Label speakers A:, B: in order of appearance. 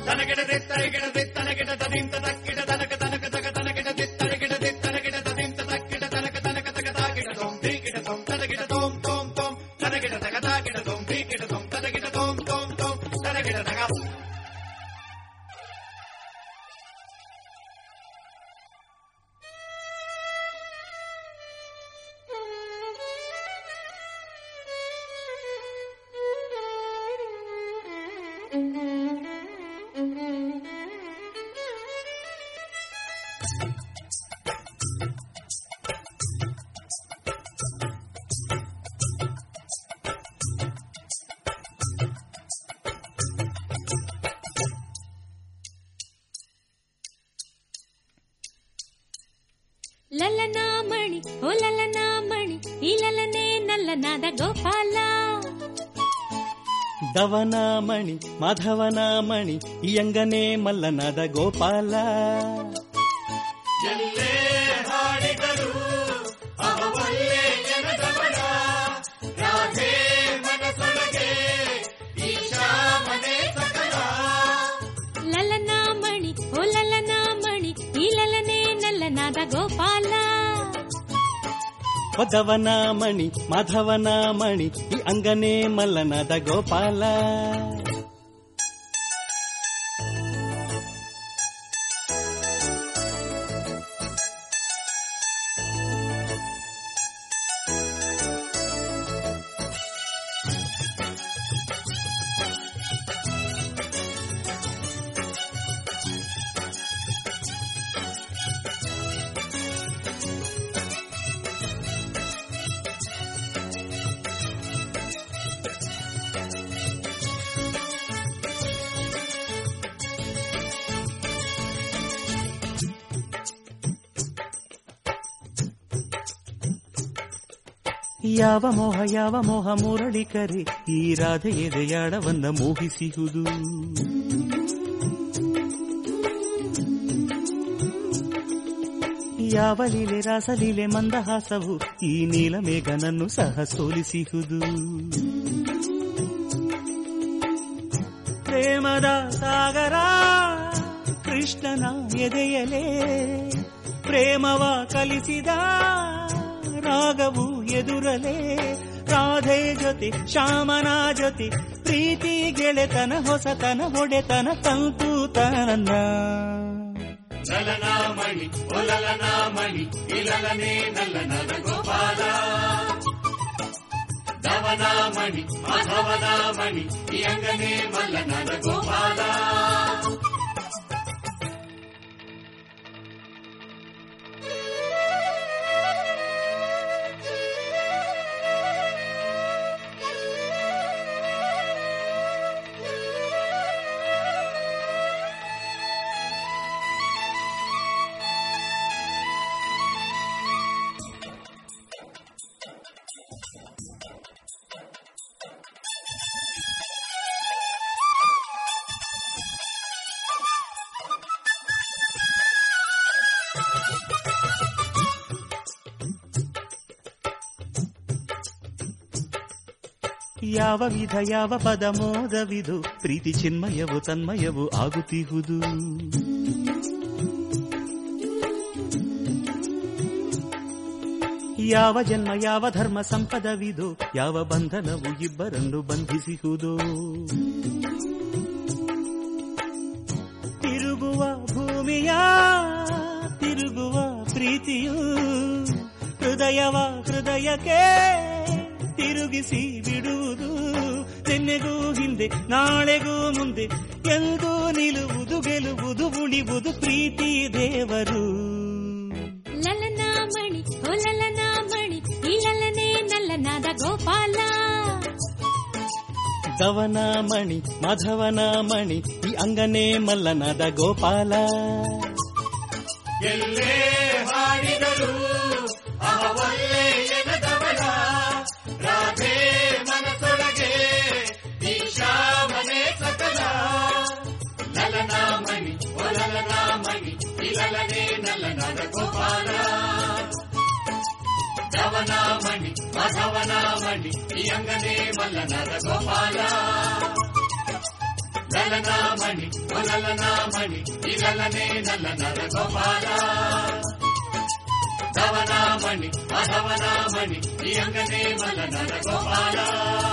A: ಲಲನಾಮಣಿ ಓ ಲಲನಾಮಣಿ ಈ ಲಲನೆ ನಲ್ಲನಾದ ಗೋಪಾಲ.
B: ದವನಾಮಣಿ ಮಾಧವನಾಮಣಿ ಈ ಅಂಗನೇ ಮಲ್ಲನಾದ ಗೋಪಾಲ.
C: ಎಲ್ಲೇ ಹಾಡಿದರು ಅವಲ್ಲೇ ಜನದವರ ರಾಧೆ ಮನಸೊಳಗೆ ಈಶಾ ಮನೆ ಸಕಲ.
A: ಲಲನಾಮಣಿ ಓ ಲಲನಾಮಣಿ ಈ ಲಲನೆ ನಲ್ಲನಾದ ಗೋಪಾಲ.
B: ದವನಾಮಣಿ ಮಾಧವನಾಮಣಿ ಈ ಅಂಗನೇ ಮಲ್ಲನಾದ ಗೋಪಾಲ. ಯಾವ ಮೋಹ ಮುರಳಿ ಕರೆ ಈ ರಾಧೆ ಎದೆಯಾಡವನ್ನ ಮೋಹಿಸಿಹುದು. ಯಾವ ಲೀಲೆ ರಾಸಲೀಲೆ ಮಂದಹಾಸವು ಈ ನೀಲಮೇಘನನ್ನು ಸಹ ಸೋಲಿಸಿಹುದು. ಪ್ರೇಮದ ಸಾಗರ ಕೃಷ್ಣನ ಎದೆಯಲೇ ಪ್ರೇಮವ ಕಲಿಸಿದ ರಾಗವು ಎದುರಲೇ ರಾಧೆ ಜೊತೆ ಶ್ಯಾಮನ ಜೊತೆ ಪ್ರೀತಿ ಗೆಳೆತನ ಹೊಸತನ ಹೊಡೆತನ ತಂತೂತನ.
C: ಲಲನಾಮಣಿ ಓ ಲಲನಾಮಣಿ ಈ ಲಲನೆ ನಲ್ಲನಾದ ಗೋಪಾಲ. ದವನಾಮಣಿ ಮಾಧವನಾಮಣಿ ಈ ಅಂಗನೇ ಮಲ್ಲನಾದ ಗೋಪಾಲ.
B: ಯಾವ ವಿಧ ಯಾವ ಪದ ಮೋದವಿದು ಪ್ರೀತಿ ಚಿನ್ಮಯವು ತನ್ಮಯವು ಆಗುತ್ತಿಹುದು. ಯಾವ ಜನ್ಮ ಯಾವ ಧರ್ಮ ಸಂಪದವಿದು ಯಾವ ಬಂಧನವು ಇಬ್ಬರನ್ನು ಬಂಧಿಸಿಹುದು. ತಿರುಗುವ ಭೂಮಿಯ ತಿರುಗುವ ಪ್ರೀತಿಯು ಹೃದಯವ ಹೃದಯಕ್ಕೆ ತಿರುಗಿಸಿ ಬಿಡುವುದು. ನಿನ್ನೆಗೂ ಹಿಂದೆ ನಾಳೆಗೂ ಮುಂದೆ ಎಂದು ನಿಲ್ಲುವುದು ಗೆಲುವುದು ಉಳಿವುದು ಪ್ರೀತಿ ದೇವರು.
A: ಲಲನಾಮಣಿ ಓ ಲಲನಾಮಣಿ ಈ ಲಲನೆ ನಲ್ಲನಾದ ಗೋಪಾಲ.
B: ದವನಾಮಣಿ ಮಾಧವನಾಮಣಿ ಈ ಅಂಗನೇ ಮಲ್ಲನಾದ ಗೋಪಾಲ.
C: ಎಲ್ಲೇ ಹಾಡಿದರು ಅವಲ್ಲೇ ಎನದವರ ರಾಧೆ ಮನಸೊಳಗೆ ಈಶಾ ಮನೆ ಸಕಲ. ಲಲನಾಮಣಿ ಓ ಲಲನಾಮಣಿ ಈ ಲಲನೆ ನಲ್ಲನಾದ ಗೋಪಾಲ. ದವನಾಮಣಿ ಮಾಧವನಾಮಣಿ ಈ ಅಂಗನೇ ಮಲ್ಲನಾದ ಗೋಪಾಲ. ಲಲನಾಮಣಿ ಲಲನಾಮಣಿ ಈ ಲಲನೆ ನಲ್ಲನದ ಗೋಪಾಲ ಧವನಾಮಣಿ ಅಧವನಾಮಣಿ ಈ ಅಂಗನೆ ಮಲನದ ಗೋಪಾಲ